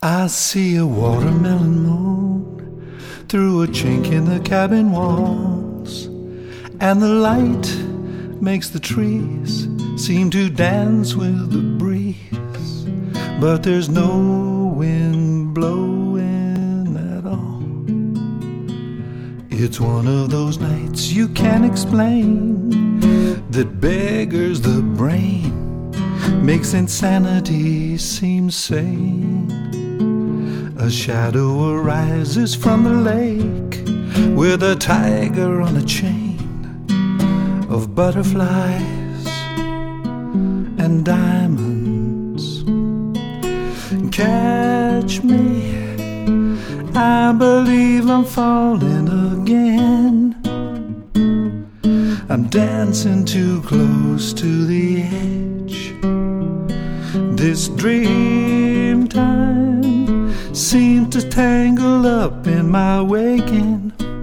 I see a watermelon moon through a chink in the cabin walls, and the light makes the trees seem to dance with the breeze, but there's no wind blowing at all. It's one of those nights you can't explain, that beggars the brain, makes insanity seem sane. A shadow arises from the lake with a tiger on a chain of butterflies and diamonds. Catch me, I believe I'm falling again. I'm dancing too close to the edge. This dream time seemed to tangle up in my waking.